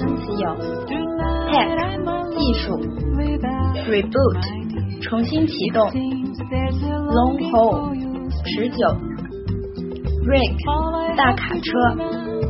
生词有 tech 技术 reboot 重新启动 long haul 持久 rig 大卡车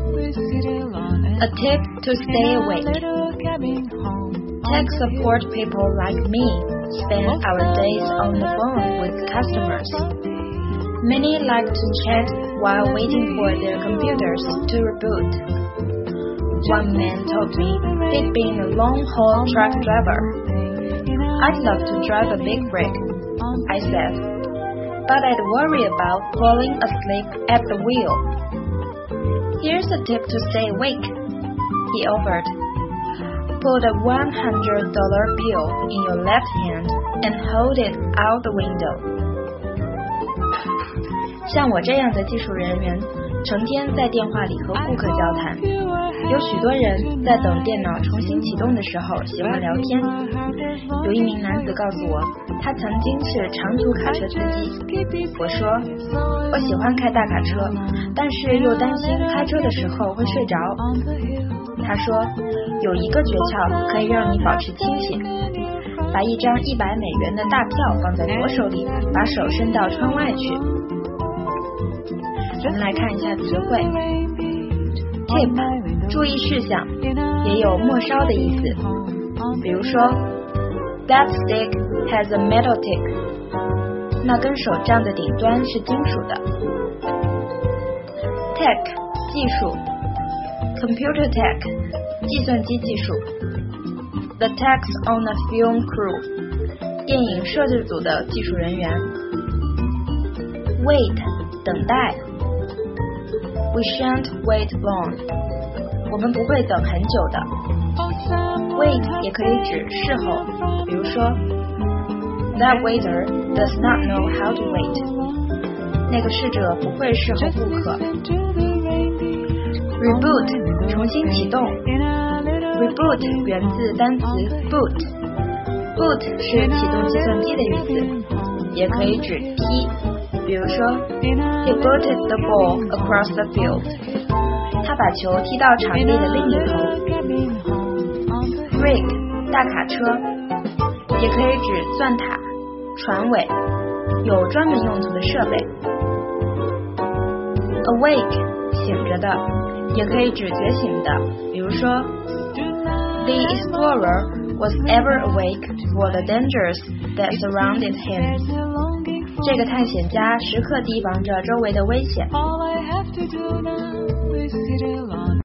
a tip to stay awake Tech support people like me spend our days on the phone with customers. Many like to chat while waiting for their computers to reboot. One man told me he'd been a long-haul truck driver. I'd love to drive a big rig, I said, but I'd worry about falling asleep at the wheel. Here's a tip to stay awake, he offered.Put a $100 bill in your left hand and hold it out the window. 像我这样的技术人员，成天在电话里和顾客交谈。有许多人在等电脑重新启动的时候喜欢聊天。有一名男子告诉我，他曾经是长途卡车司机。我说，我喜欢开大卡车，但是又担心开车的时候会睡着。他说，有一个诀窍可以让你保持清醒，把一张$100的大票放在左手里，把手伸到窗外去。我们来看一下词汇 tip 注意事项，也有末梢的意思，比如说 That stick has a metal tip 那根手杖的顶端是金属的。 Tech 技术 Computer tech 计算机技术。 The techs on a film crew 电影摄制组的技术人员。 Wait 等待。 We shan't wait long 我们不会等很久的。 Wait 也可以指事后，比如说 That waiter does not know how to wait 那个侍者不会侍候顾客。 Reboot 重新启动。 Reboot 源自单词 boot Boot 是启动计算机的意思，也可以指踢，比如说 He booted the ball across the field 他把球踢到场地的另一头。 Rig 大卡车，也可以指钻塔、船尾，有专门用途的设备。 Awake 醒着的，也可以指觉醒的，比如说 The explorer was ever awake for the dangers that surrounded him 这个探险家时刻提防着周围的危险。